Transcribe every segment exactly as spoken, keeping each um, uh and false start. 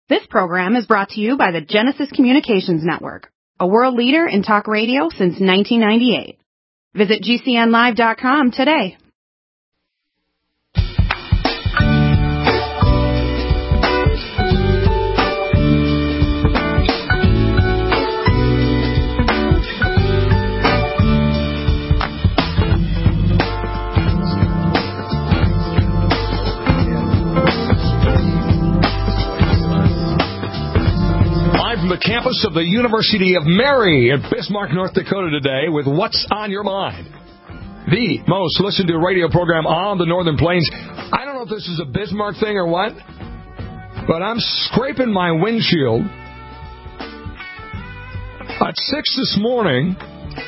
This program is brought to you by the Genesis Communications Network, a world leader in talk radio since nineteen ninety-eight. Visit G C N live dot com today. The campus of the University of Mary in Bismarck, North Dakota today with What's on Your Mind, the most listened to radio program on the Northern Plains. I don't know if this is a Bismarck thing or what, but I'm scraping my windshield at six this morning,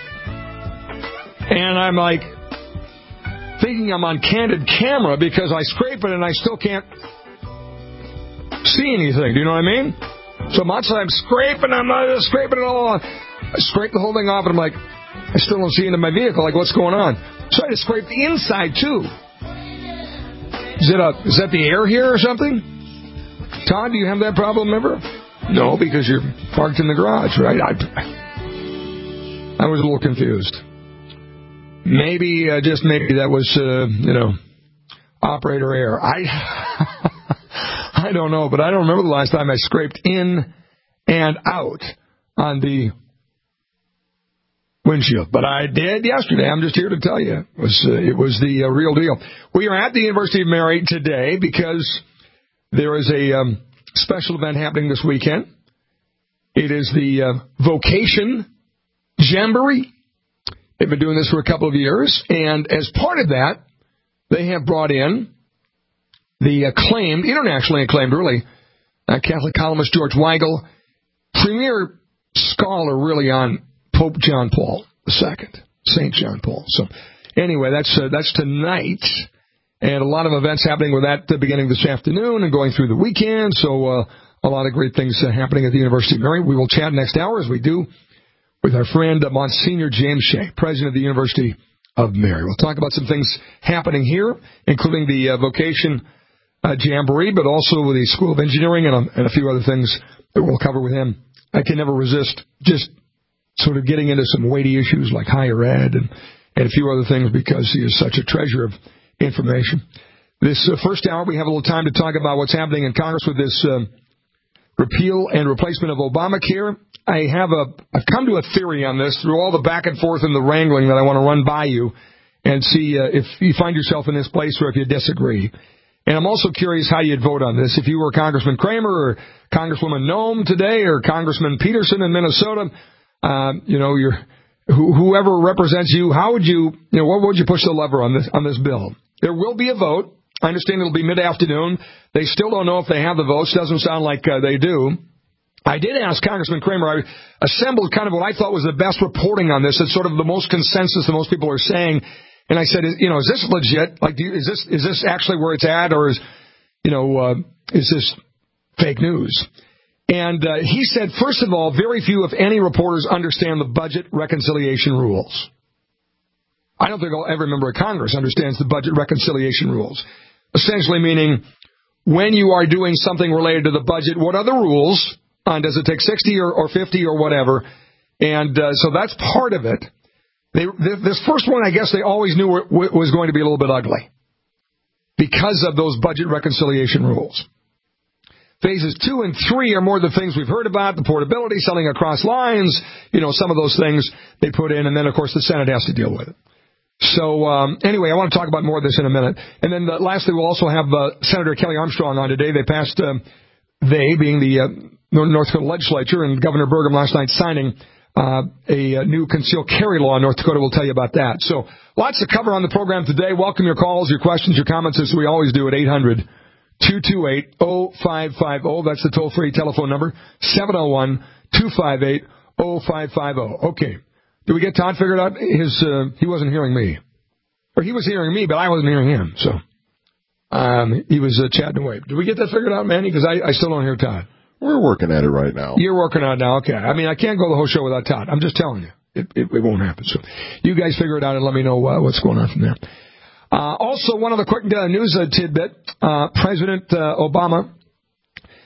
and I'm like thinking I'm on candid camera because I scrape it and I still can't see anything. Do you know what I mean? So much I'm scraping, I'm not scraping it all on. I scrape the whole thing off, and I'm like, I still don't see into my vehicle. Like, what's going on? So I had to scrape the inside, too. Is it a, is that the air here or something? Todd, do you have that problem ever? No, because you're parked in the garage, right? I, I was a little confused. Maybe, uh, just maybe that was, uh, you know, operator air. I... I don't know, but I don't remember the last time I scraped in and out on the windshield. But I did yesterday. I'm just here to tell you. It was, uh, it was the uh, real deal. We are at the University of Mary today because there is a um, special event happening this weekend. It is the uh, Vocation Jamboree. They've been doing this for a couple of years. And as part of that, they have brought in the acclaimed, internationally acclaimed, really, uh, Catholic columnist George Weigel, premier scholar, really, on Pope John Paul the Second, Saint John Paul. So, anyway, that's uh, that's tonight, and a lot of events happening with that uh, beginning this afternoon and going through the weekend. So, uh, a lot of great things uh, happening at the University of Mary. We will chat next hour, as we do, with our friend uh, Monsignor James Shea, president of the University of Mary. We'll talk about some things happening here, including the uh, vocation Uh, Jamboree, but also with the School of Engineering and a, and a few other things that we'll cover with him. I can never resist just sort of getting into some weighty issues like higher ed and, and a few other things because he is such a treasure of information. This uh, first hour, we have a little time to talk about what's happening in Congress with this um, repeal and replacement of Obamacare. I have a, I've come to a theory on this through all the back and forth and the wrangling that I want to run by you and see uh, if you find yourself in this place or if you disagree. And I'm also curious how you'd vote on this. If you were Congressman Kramer or Congresswoman Noem today or Congressman Peterson in Minnesota, uh, you know, you're, wh- whoever represents you, how would you, you know, what would you push the lever on this on this bill? There will be a vote. I understand it'll be mid-afternoon. They still don't know if they have the votes. Doesn't sound like uh, they do. I did ask Congressman Kramer. I assembled kind of what I thought was the best reporting on this. It's sort of the most consensus that most people are saying. And I said, you know, is this legit? Like, do you, is this is this actually where it's at, or is, you know, uh, is this fake news? And uh, he said, first of all, very few, if any, reporters understand the budget reconciliation rules. I don't think every member of Congress understands the budget reconciliation rules. Essentially meaning, when you are doing something related to the budget, what are the rules? On does it take sixty or, or fifty or whatever? And uh, so that's part of it. They, this first one, I guess they always knew was going to be a little bit ugly because of those budget reconciliation rules. Phases two and three are more the things we've heard about, the portability, selling across lines, you know, some of those things they put in, and then, of course, the Senate has to deal with it. So, um, anyway, I want to talk about more of this in a minute. And then, uh, lastly, we'll also have uh, Senator Kelly Armstrong on today. They passed, uh, they being the uh, North Dakota legislature and Governor Burgum last night signing Uh, a, a new concealed carry law in North Dakota. We'll tell you about that. So lots to cover on the program today. Welcome your calls, your questions, your comments, as we always do at eight hundred, two two eight, oh five five oh. That's the toll-free telephone number, seven oh one, two five eight, oh five five oh. Okay. Did we get Todd figured out? His uh, He wasn't hearing me. Or he was hearing me, but I wasn't hearing him. So um, he was uh, chatting away. Did we get that figured out, Manny? Because I, I still don't hear Todd. We're working at it right now. You're working on it now. Okay. I mean, I can't go the whole show without Todd. I'm just telling you. It, it, it won't happen. So you guys figure it out and let me know uh, what's going on from there. Uh, also, one other quick uh, news uh, tidbit. Uh, President uh, Obama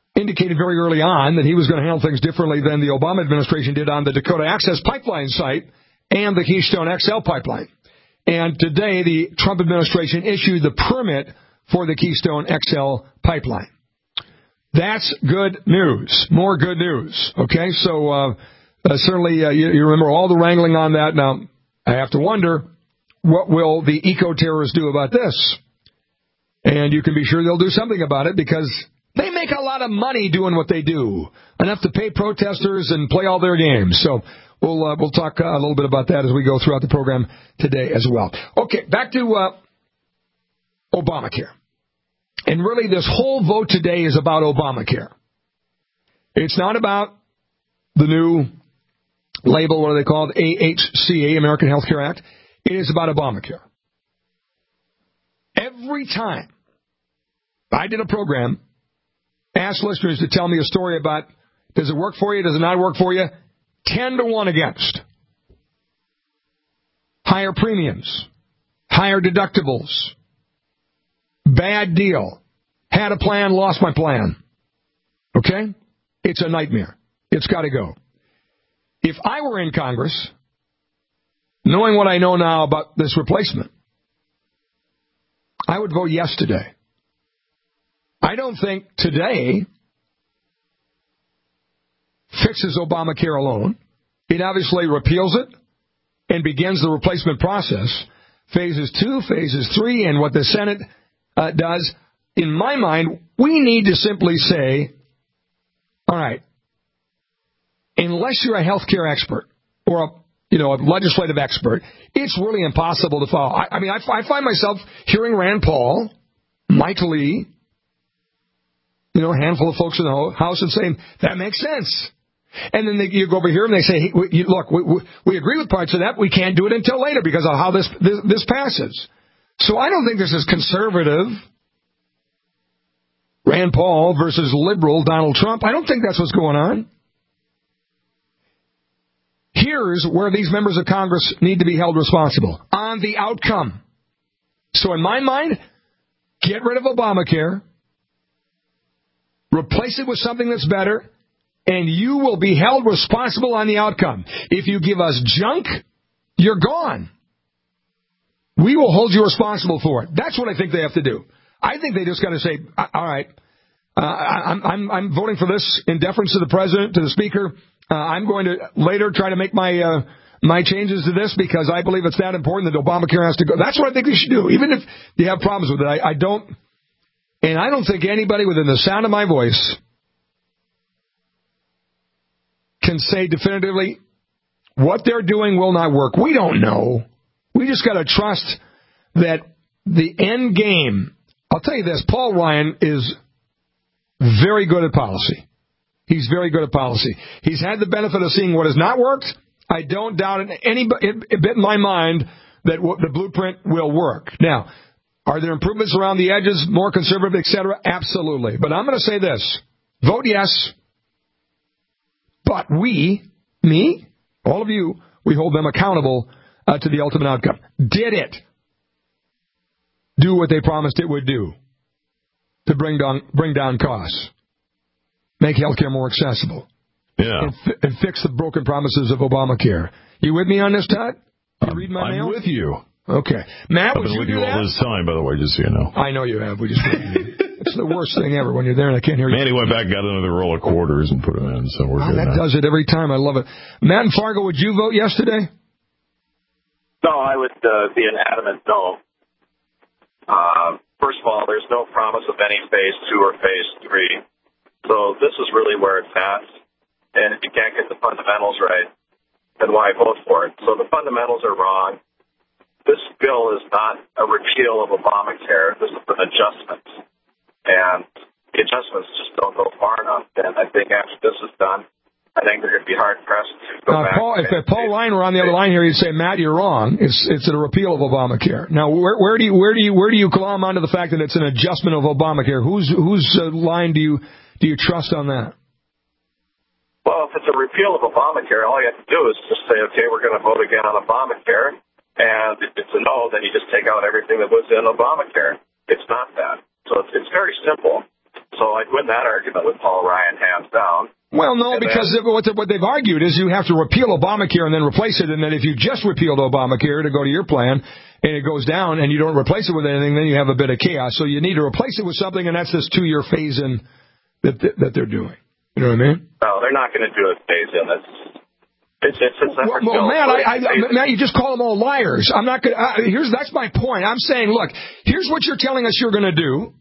indicated very early on that he was going to handle things differently than the Obama administration did on the Dakota Access Pipeline site and the Keystone X L pipeline. And today, the Trump administration issued the permit for the Keystone X L pipeline. That's good news. More good news. Okay, so uh, uh, certainly uh, you, you remember all the wrangling on that. Now, I have to wonder, what will the eco-terrorists do about this? And you can be sure they'll do something about it because they make a lot of money doing what they do, enough to pay protesters and play all their games. So we'll uh, we'll talk uh, a little bit about that as we go throughout the program today as well. Okay, back to uh, Obamacare. And really, this whole vote today is about Obamacare. It's not about the new label, what are they called, A H C A, American Health Care Act. It is about Obamacare. Every time I did a program, asked listeners to tell me a story about, does it work for you, does it not work for you, ten to one against. Higher premiums, higher deductibles, bad deal, had a plan, lost my plan. Okay? It's a nightmare. It's got to go. If I were in Congress, knowing what I know now about this replacement, I would vote yes today. I don't think today fixes Obamacare alone. It obviously repeals it and begins the replacement process. Phases two, phases three, and what the Senate uh, does. In my mind, we need to simply say, all right, unless you're a healthcare expert or a you know, a legislative expert, it's really impossible to follow. I, I mean, I, I find myself hearing Rand Paul, Mike Lee, you know, a handful of folks in the House and saying, that makes sense. And then they, you go over here and they say, hey, we, look, we, we, we agree with parts of that. We can't do it until later because of how this, this, this passes. So I don't think this is conservative Rand Paul versus liberal Donald Trump. I don't think that's what's going on. Here's where these members of Congress need to be held responsible, on the outcome. So in my mind, get rid of Obamacare, replace it with something that's better, and you will be held responsible on the outcome. If you give us junk, you're gone. We will hold you responsible for it. That's what I think they have to do. I think they just got to say, all right, uh, I'm, I'm, I'm voting for this in deference to the president, to the speaker. Uh, I'm going to later try to make my uh, my changes to this because I believe it's that important that Obamacare has to go. That's what I think we should do, even if you have problems with it. I, I don't, and I don't think anybody within the sound of my voice can say definitively what they're doing will not work. We don't know. We just got to trust that the end game. I'll tell you this: Paul Ryan is very good at policy. He's very good at policy. He's had the benefit of seeing what has not worked. I don't doubt it any bit in my mind that the blueprint will work. Now, are there improvements around the edges, more conservative, et cetera? Absolutely. But I'm going to say this. Vote yes. But we, me, all of you, we hold them accountable uh, to the ultimate outcome. Did it do what they promised it would do to bring down, bring down costs? Make healthcare more accessible. Yeah. And, fi- and fix the broken promises of Obamacare. You with me on this, Todd? You um, read my I'm mail? with you. Okay. Matt, I've would been you with do you that? all this time, by the way, just so you know. I know you have. We just It's the worst thing ever when you're there and I can't hear you. Manny went back, got another roll of quarters and put them in, so we're oh, good that now. does it every time. I love it. Matt in Fargo, would you vote yesterday? No, I would uh, be an adamant no. Uh, first of all, there's no promise of any phase two or phase three. So this is really where it's at. And if you can't get the fundamentals right, then why vote for it? So the fundamentals are wrong. This bill is not a repeal of Obamacare. This is an adjustment. And the adjustments just don't go far enough. And I think after this is done, I think they're going to be hard-pressed to go uh, back. Paul, if uh, Paul Ryan were on the other line here, he'd say, Matt, you're wrong. It's it's a repeal of Obamacare. Now, where, where do you where do you where do you glom onto the fact that it's an adjustment of Obamacare? Whose whose uh, line do you do you trust on that? Well, if it's a repeal of Obamacare, all you have to do is just say, okay, we're going to vote again on Obamacare. And if it's a no, then you just take out everything that was in Obamacare. It's not that. So it's, it's very simple. So I'd win that argument with Paul Ryan hands down. Well, no, and because then, what, the, what they've argued is you have to repeal Obamacare and then replace it, and then if you just repealed Obamacare to go to your plan and it goes down and you don't replace it with anything, then you have a bit of chaos. So you need to replace it with something, and that's this two-year phase-in that, that they're doing. You know what I mean? No, they're not going to do a phase-in. That's It's, it's a separate well, well, bill. Matt, I, I, Matt, you just call them all liars. I'm not going. Uh, here's that's my point. I'm saying, look, here's what you're telling us you're going to do.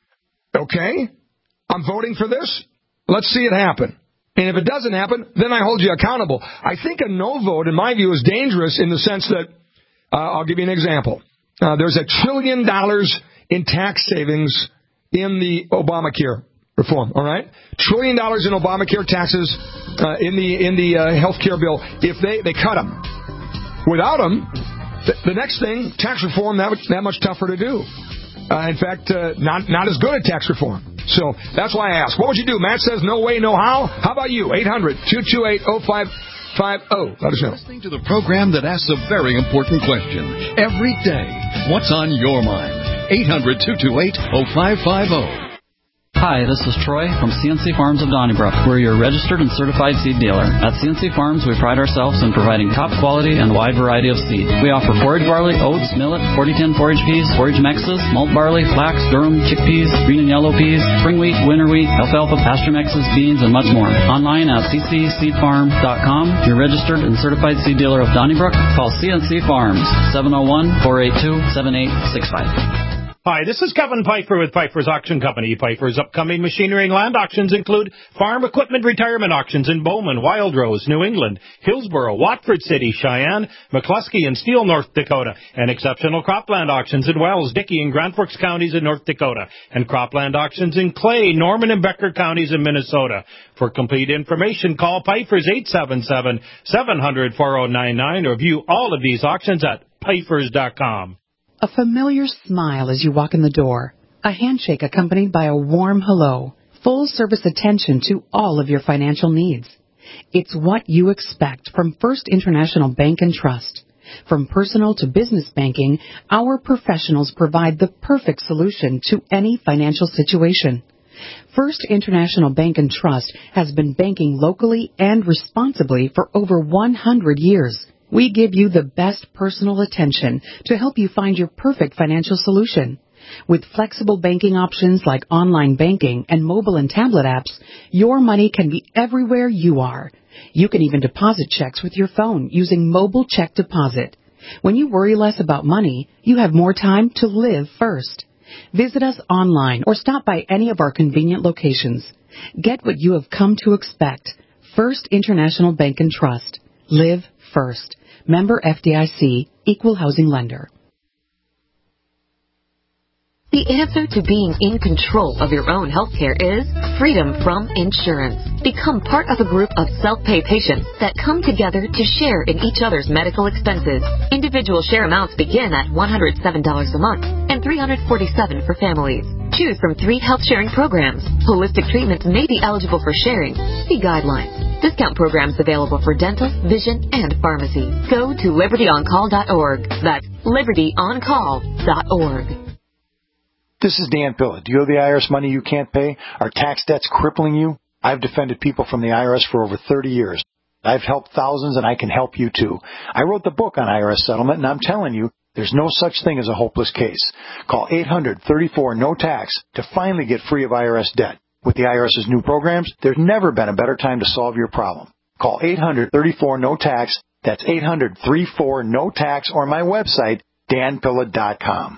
Okay, I'm voting for this. Let's see it happen. And if it doesn't happen, then I hold you accountable. I think a no vote, in my view, is dangerous in the sense that uh, I'll give you an example. Uh, there's a trillion dollars in tax savings in the Obamacare reform, all right? Trillion dollars in Obamacare taxes uh, in the in the uh, health care bill. If they, they cut them. Without them, th- the next thing, tax reform, that, that much tougher to do. Uh, in fact, uh, not not as good at tax reform. So that's why I ask. What would you do? Matt says no way, no how. How about you? eight hundred, two two eight, oh five five oh. Let us know. Listening to the program that asks a very important question every day. What's on your mind? eight hundred, two two eight, oh five five oh. Hi, this is Troy from C N C Farms of Donnybrook. We're your registered and certified seed dealer. At C N C Farms, we pride ourselves in providing top quality and wide variety of seed. We offer forage barley, oats, millet, forty ten forage peas, forage mexes, malt barley, flax, durum, chickpeas, green and yellow peas, spring wheat, winter wheat, alfalfa, pasture mexes, beans, and much more. Online at c c seed farm dot com. Your registered and certified seed dealer of Donnybrook. Call C N C Farms, seven oh one, four eight two, seven eight six five. Hi, this is Kevin Pfeiffer with Pfeiffer's Auction Company. Pfeiffer's upcoming machinery and land auctions include farm equipment retirement auctions in Bowman, Wildrose, New England, Hillsboro, Watford City, Cheyenne, McCluskey, and Steele, North Dakota, and exceptional cropland auctions in Wells, Dickey, and Grand Forks counties in North Dakota, and cropland auctions in Clay, Norman, and Becker counties in Minnesota. For complete information, call Pfeiffer's eight seven seven, seven hundred, four oh nine nine or view all of these auctions at Pfeiffer's dot com. A familiar smile as you walk in the door. A handshake accompanied by a warm hello. Full service attention to all of your financial needs. It's what you expect from First International Bank and Trust. From personal to business banking, our professionals provide the perfect solution to any financial situation. First International Bank and Trust has been banking locally and responsibly for over one hundred years. We give you the best personal attention to help you find your perfect financial solution. With flexible banking options like online banking and mobile and tablet apps, your money can be everywhere you are. You can even deposit checks with your phone using mobile check deposit. When you worry less about money, you have more time to live first. Visit us online or stop by any of our convenient locations. Get what you have come to expect. First International Bank and Trust. Live first. Member F D I C, Equal Housing Lender. The answer to being in control of your own health care is freedom from insurance. Become part of a group of self-pay patients that come together to share in each other's medical expenses. Individual share amounts begin at one hundred seven dollars a month and three hundred forty-seven dollars for families. Choose from three health sharing programs. Holistic treatments may be eligible for sharing. See guidelines. Discount programs available for dental, vision, and pharmacy. Go to liberty on call dot org. That's liberty on call dot org. This is Dan Pilla. Do you owe the I R S money you can't pay? Are tax debts crippling you? I've defended people from the I R S for over thirty years. I've helped thousands, and I can help you too. I wrote the book on I R S settlement, and I'm telling you, there's no such thing as a hopeless case. Call eight hundred, thirty-four, no tax to finally get free of I R S debt. With the IRS's new programs, there's never been a better time to solve your problem. Call eight hundred, thirty-four, no tax. That's eight hundred, thirty-four, no tax, or my website, dan pilla dot com.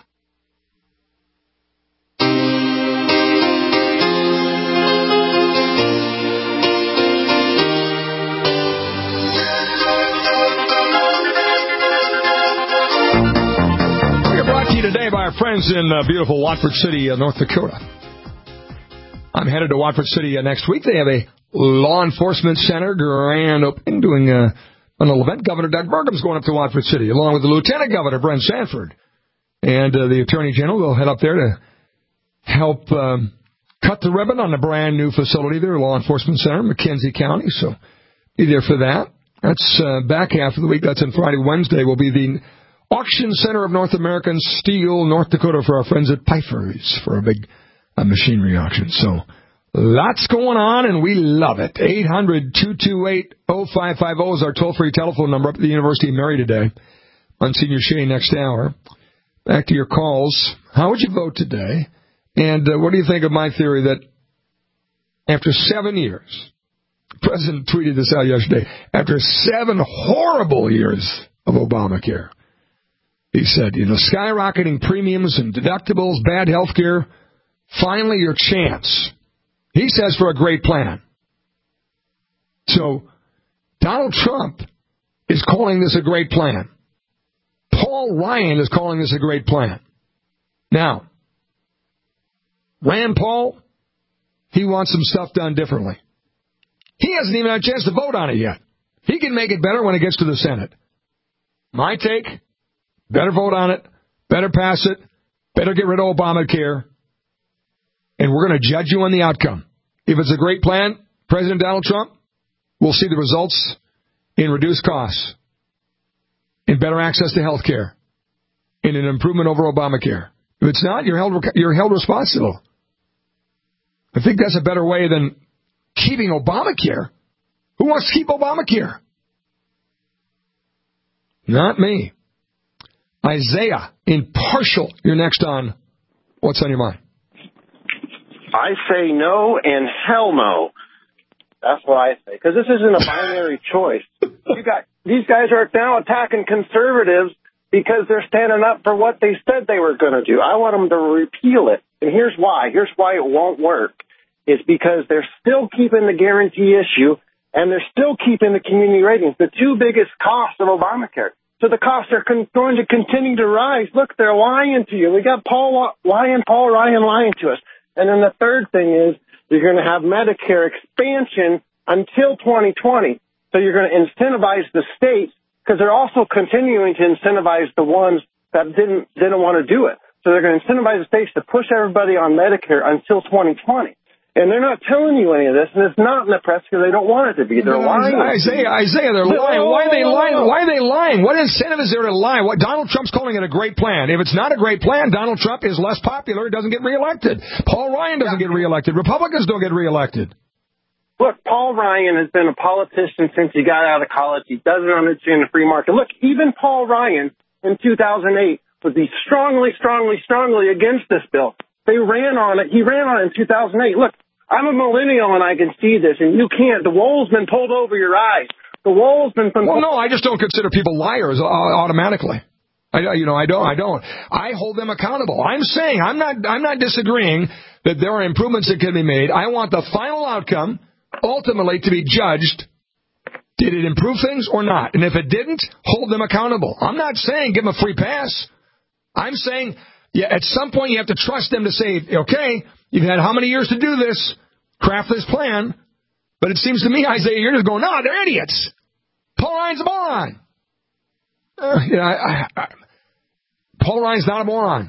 Today by our friends in uh, beautiful Watford City, uh, North Dakota. I'm headed to Watford City uh, next week. They have a law enforcement center grand opening, doing uh, an event. Governor Doug Burgum's going up to Watford City, along with the Lieutenant Governor, Brent Sanford. And uh, the Attorney General will head up there to help um, cut the ribbon on the brand new facility there, law enforcement center in McKenzie County. So be there for that. That's uh, back half of the week. That's on Friday. Wednesday will be the Auction Center of North American Steel, North Dakota, for our friends at Pfeiffer's for a big a machinery auction. So lots going on, and we love it. eight hundred, two two eight, oh five five oh is our toll-free telephone number up at the University of Mary today. Monsignor Shea next hour. Back to your calls. How would you vote today? And uh, what do you think of my theory that after seven years, the President tweeted this out yesterday, after seven horrible years of Obamacare, he said, you know, skyrocketing premiums and deductibles, bad health care, finally your chance. He says for a great plan. So Donald Trump is calling this a great plan. Paul Ryan is calling this a great plan. Now, Rand Paul, he wants some stuff done differently. He hasn't even had a chance to vote on it yet. He can make it better when it gets to the Senate. My take, better vote on it, better pass it, better get rid of Obamacare, and we're going to judge you on the outcome. If it's a great plan, President Donald Trump, we'll see the results in reduced costs, in better access to health care, in an improvement over Obamacare. If it's not, you're held, you're held responsible. I think that's a better way than keeping Obamacare. Who wants to keep Obamacare? Not me. Isaiah, impartial, you're next on What's on Your Mind? I say no and hell no. That's what I say. Because this isn't a binary choice. You got these guys are now attacking conservatives because they're standing up for what they said they were going to do. I want them to repeal it. And here's why. Here's why it won't work. It's because they're still keeping the guarantee issue, and they're still keeping the community ratings, the two biggest costs of Obamacare. So the costs are con- going to continue to rise. Look, they're lying to you. We got Paul Ryan, Paul Ryan lying to us. And then the third thing is you're going to have Medicare expansion until twenty twenty. So you're going to incentivize the states because they're also continuing to incentivize the ones that didn't didn't want to do it. So they're going to incentivize the states to push everybody on Medicare until twenty twenty. And they're not telling you any of this, and it's not in the press because they don't want it to be. They're no, lying. Isaiah, Isaiah, they're lying. Why are they lying? Why are they lying? What incentive is there to lie? What, Donald Trump's calling it a great plan. If it's not a great plan, Donald Trump is less popular. He doesn't get reelected. Paul Ryan doesn't yeah. get reelected. Republicans don't get reelected. Look, Paul Ryan has been a politician since he got out of college. He doesn't understand the free market. Look, even Paul Ryan in two thousand eight was he strongly, strongly, strongly against this bill. They ran on it. He ran on it in two thousand eight. Look, I'm a millennial and I can see this, and you can't. The wool's been pulled over your eyes. The wool's been pulled. Well, no, I just don't consider people liars automatically. I, you know, I don't. I don't. I hold them accountable. I'm saying I'm not. I'm not disagreeing that there are improvements that can be made. I want the final outcome ultimately to be judged. Did it improve things or not? And if it didn't, hold them accountable. I'm not saying give them a free pass. I'm saying, yeah, at some point you have to trust them to say, okay, you've had how many years to do this, craft this plan. But it seems to me, Isaiah, you're just going, no, they're idiots. Paul Ryan's a moron. Uh, you know, I, I, I, Paul Ryan's not a moron.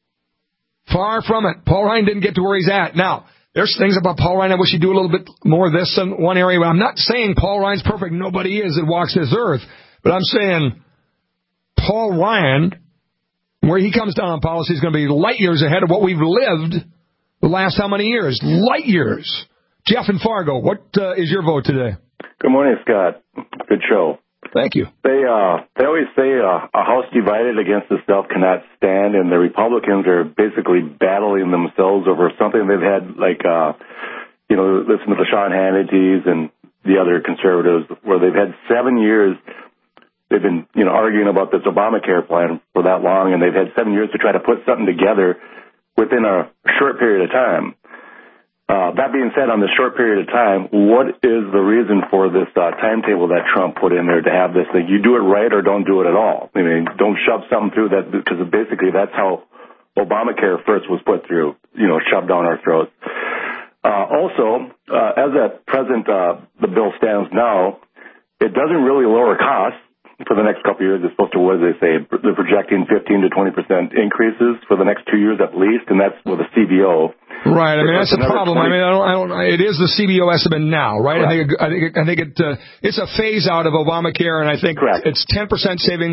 Far from it. Paul Ryan didn't get to where he's at. Now, there's things about Paul Ryan I wish he'd do a little bit more of this in one area. I'm not saying Paul Ryan's perfect. Nobody is that walks this earth. But I'm saying Paul Ryan, where he comes down on policy, is going to be light years ahead of what we've lived the last how many years? Light years. Jeff in Fargo, what uh, is your vote today? Good morning, Scott. Good show. Thank you. They uh, they always say uh, a house divided against itself cannot stand, and the Republicans are basically battling themselves over something they've had, like, uh, you know, listen to the Sean Hannity's and the other conservatives, where they've had seven years. They've been, you know, arguing about this Obamacare plan for that long, and they've had seven years to try to put something together within a short period of time. Uh, that being said, on this short period of time, what is the reason for this uh, timetable that Trump put in there to have this thing? You do it right or don't do it at all. I mean, don't shove something through that, because basically that's how Obamacare first was put through, you know, shoved down our throats. Uh, also, uh, as at present, uh, the bill stands now, it doesn't really lower costs for the next couple of years. It's supposed to, what do they say? They're projecting fifteen to twenty percent increases for the next two years at least, and that's with a C B O. Right. I mean, that's the problem. I mean, I don't, I don't, it is the C B O estimate now, right? Correct. I think, I think, I think it, uh, it's a phase out of Obamacare, and I think Correct. It's ten percent savings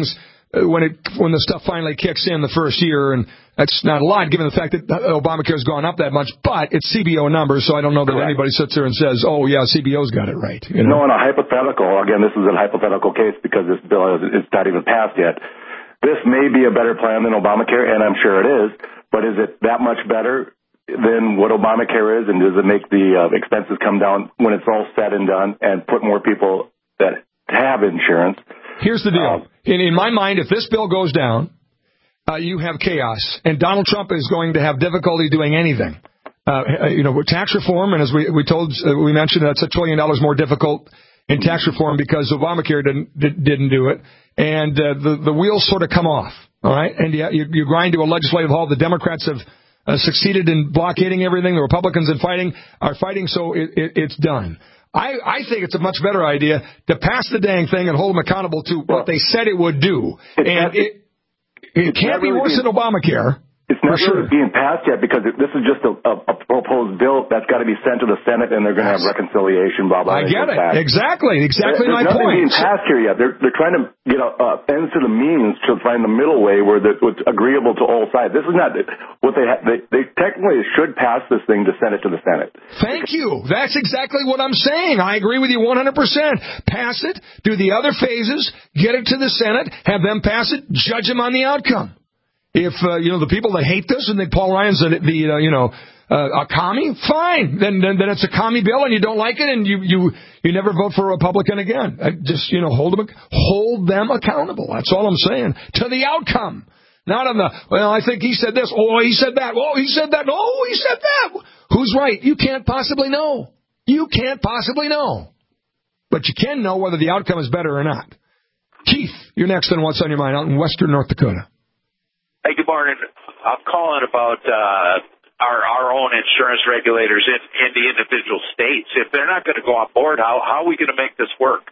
when it when the stuff finally kicks in the first year, and that's not a lot given the fact that Obamacare's gone up that much. But it's C B O numbers, so I don't know that Correct. anybody sits there and says, "Oh yeah, C B O's got it right." You know? No, in a hypothetical. Again, this is a hypothetical case because this bill is it's not even passed yet. This may be a better plan than Obamacare, and I'm sure it is. But is it that much better than what Obamacare is, and does it make the uh, expenses come down when it's all said and done, and put more people that have insurance? Here's the deal. Um, in, in my mind, if this bill goes down, uh, you have chaos, and Donald Trump is going to have difficulty doing anything. Uh, you know, tax reform, and as we we told, uh, we mentioned, that's a trillion dollars more difficult in tax reform because Obamacare didn't did, didn't do it, and uh, the the wheels sort of come off. All right, and you, you, you grind to a legislative halt. The Democrats have uh, succeeded in blockading everything. The Republicans in fighting are fighting, so it, it, it's done. I, I think it's a much better idea to pass the dang thing and hold them accountable to what they said it would do. And it, it can't be worse than Obamacare. It's not really being passed yet because it, this is just a, a, a proposed bill that's got to be sent to the Senate, and they're going to have reconciliation, blah, blah, blah. I get it. Back. Exactly. Exactly there, my point. There's nothing being passed here yet. They're, they're trying to get a, uh, ends to the means to find the middle way where the, what's agreeable to all sides. This is not what they, ha- they, they technically should pass this thing to send it to the Senate. Thank you. That's exactly what I'm saying. I agree with you one hundred percent. Pass it, do the other phases, get it to the Senate, have them pass it, judge them on the outcome. If, uh, you know, the people that hate this and think Paul Ryan's the, the uh, you know, uh, a commie, fine. Then, then then it's a commie bill and you don't like it and you, you, you never vote for a Republican again. I just, you know, hold them, hold them accountable. That's all I'm saying. To the outcome. Not on the, well, I think he said this. Oh, he said that. Oh, he said that. Oh, he said that. Who's right? You can't possibly know. You can't possibly know. But you can know whether the outcome is better or not. Keith, you're next on What's on Your Mind out in western North Dakota. Hey, good morning. I'm calling about uh, our our own insurance regulators in, in the individual states. If they're not going to go on board, how how are we going to make this work?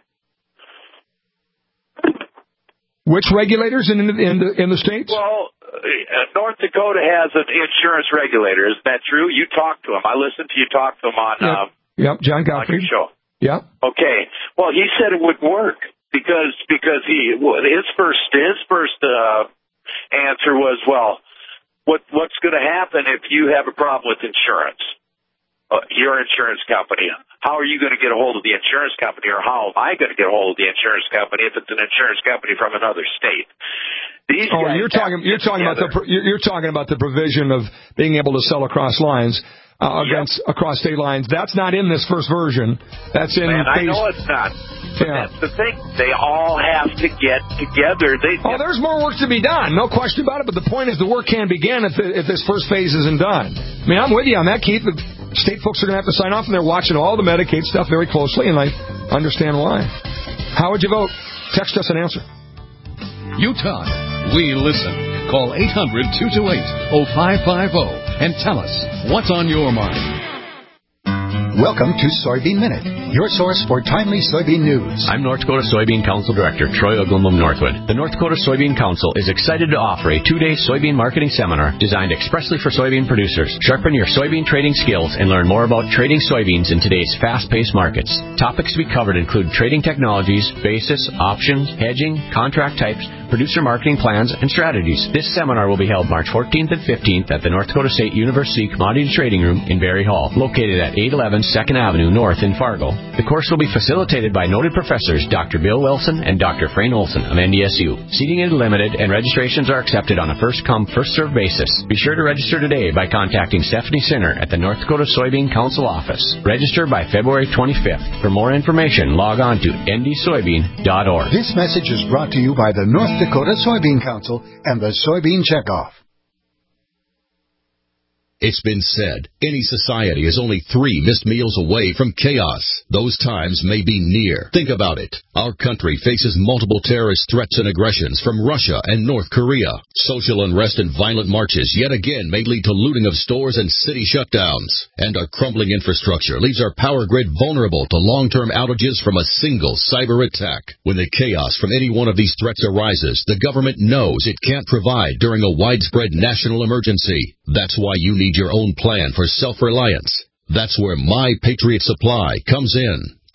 Which regulators in the, in the, in the states? Well, uh, North Dakota has an insurance regulator. Is that true? You talk to him. I listened to you talk to him on, yep. Um, yep. John Gottfried. on your show. Yeah. Okay. Well, he said it would work because because he well, his first his first. Uh, answer was, well, what what's going to happen if you have a problem with insurance, uh, your insurance company? How are you going to get a hold of the insurance company, or how am I going to get a hold of the insurance company if it's an insurance company from another state? These oh, guys you're talking you're talking together. about the you're talking about the provision of being able to sell across lines. Uh, against yep. across state lines. That's not in this first version. That's in. Man, phase... I know it's not. But yeah. that's the thing. They all have to get together. They, oh, there's more work to be done. No question about it. But the point is, the work can begin if, the, if this first phase isn't done. I mean, I'm with you on that, Keith. The state folks are going to have to sign off, and they're watching all the Medicaid stuff very closely, and I understand why. How would you vote? Text us an answer. You talk. We listen. Call eight hundred, two two eight, oh five five oh and tell us what's on your mind. Welcome to Soybean Minute, your source for timely soybean news. I'm North Dakota Soybean Council Director Troy Oglumum Northwood. The North Dakota Soybean Council is excited to offer a two-day soybean marketing seminar designed expressly for soybean producers. Sharpen your soybean trading skills and learn more about trading soybeans in today's fast-paced markets. Topics to be covered include trading technologies, basis, options, hedging, contract types, producer marketing plans, and strategies. This seminar will be held March fourteenth and fifteenth at the North Dakota State University Commodity Trading Room in Berry Hall, located at eight eleven second Avenue North in Fargo. The course will be facilitated by noted professors Doctor Bill Wilson and Doctor Frayne Olson of N D S U. Seating is limited and registrations are accepted on a first-come, first-served basis. Be sure to register today by contacting Stephanie Sinner at the North Dakota Soybean Council office. Register by February twenty-fifth. For more information, log on to n d soybean dot org. This message is brought to you by the North Dakota Soybean Council and the Soybean Checkoff. It's been said, any society is only three missed meals away from chaos. Those times may be near. Think about it. Our country faces multiple terrorist threats and aggressions from Russia and North Korea. Social unrest and violent marches yet again may lead to looting of stores and city shutdowns. And our crumbling infrastructure leaves our power grid vulnerable to long-term outages from a single cyber attack. When the chaos from any one of these threats arises, the government knows it can't provide during a widespread national emergency. That's why you need your own plan for self-reliance. That's where My Patriot Supply comes in.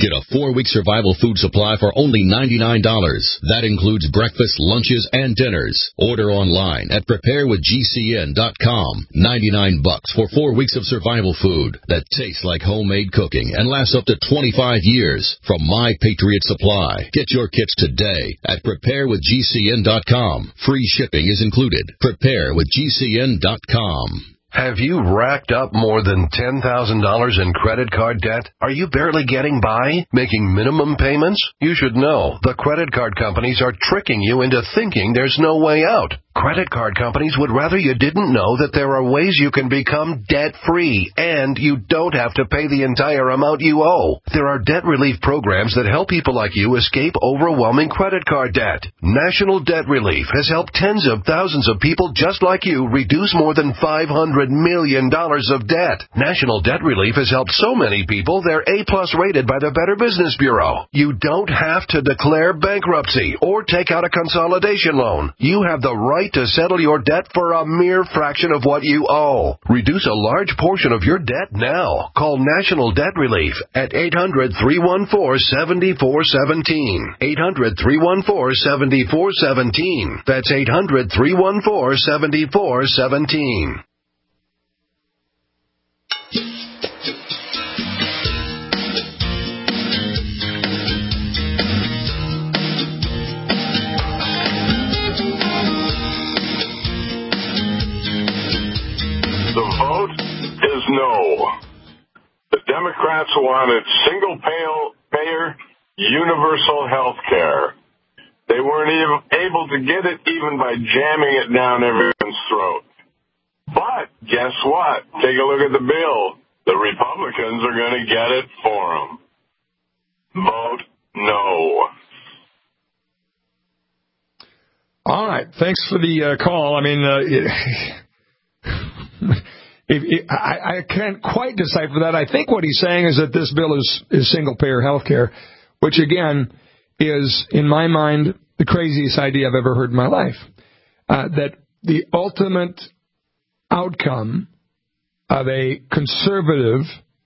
Get a four-week survival food supply for only ninety-nine dollars. That includes breakfast, lunches, and dinners. Order online at prepare with G C N dot com. ninety-nine bucks for four weeks of survival food that tastes like homemade cooking and lasts up to twenty-five years from My Patriot Supply. Get your kits today at prepare with G C N dot com. Free shipping is included. prepare with G C N dot com. Have you racked up more than ten thousand dollars in credit card debt? Are you barely getting by, making minimum payments? You should know the credit card companies are tricking you into thinking there's no way out. Credit card companies would rather you didn't know that there are ways you can become debt-free, and you don't have to pay the entire amount you owe. There are debt relief programs that help people like you escape overwhelming credit card debt. National Debt Relief has helped tens of thousands of people just like you reduce more than five hundred million dollars of debt. National Debt Relief has helped so many people they're A-plus rated by the Better Business Bureau. You don't have to declare bankruptcy or take out a consolidation loan. You have the right to settle your debt for a mere fraction of what you owe. Reduce a large portion of your debt now. Call National Debt Relief at eight hundred, three one four, seven four one seven. eight hundred, three one four, seven four one seven. That's eight hundred, three one four, seven four one seven. The vote is no. The Democrats wanted single-payer, universal health care. They weren't even able to get it even by jamming it down everyone's throat. But guess what? Take a look at the bill. The Republicans are going to get it for them. Vote no. All right. Thanks for the uh, call. I mean, uh, it, If, if, I, I can't quite decipher that. I think what he's saying is that this bill is, is single-payer health care, which, again, is, in my mind, the craziest idea I've ever heard in my life. Uh, that the ultimate outcome of a conservative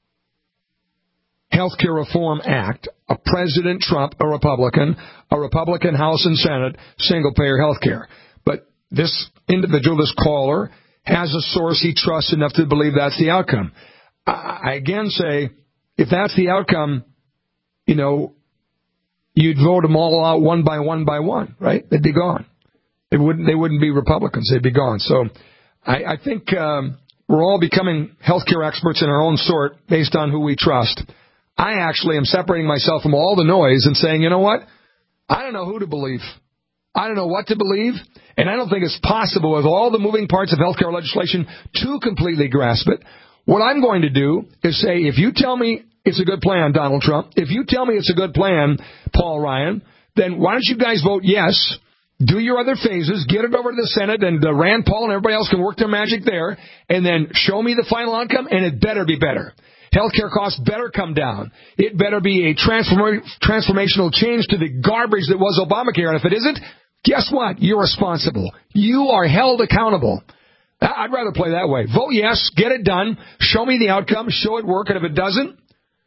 health care reform act, a President Trump, a Republican, a Republican House and Senate, single-payer health care. But this individual, this caller, has a source he trusts enough to believe that's the outcome. I, I again say, if that's the outcome, you know, you'd vote them all out one by one by one, right? They'd be gone. They wouldn't. They wouldn't be Republicans. They'd be gone. So, I, I think um, we're all becoming healthcare experts in our own sort based on who we trust. I actually am separating myself from all the noise and saying, you know what? I don't know who to believe. I don't know what to believe, and I don't think it's possible with all the moving parts of healthcare legislation to completely grasp it. What I'm going to do is say, if you tell me it's a good plan, Donald Trump, if you tell me it's a good plan, Paul Ryan, then why don't you guys vote yes, do your other phases, get it over to the Senate, and uh, Rand Paul and everybody else can work their magic there, and then show me the final outcome, and it better be better. Healthcare costs better come down. It better be a transform- transformational change to the garbage that was Obamacare, and if it isn't, guess what? You're responsible. You are held accountable. I'd rather play that way. Vote yes, get it done, show me the outcome, show it work, and if it doesn't,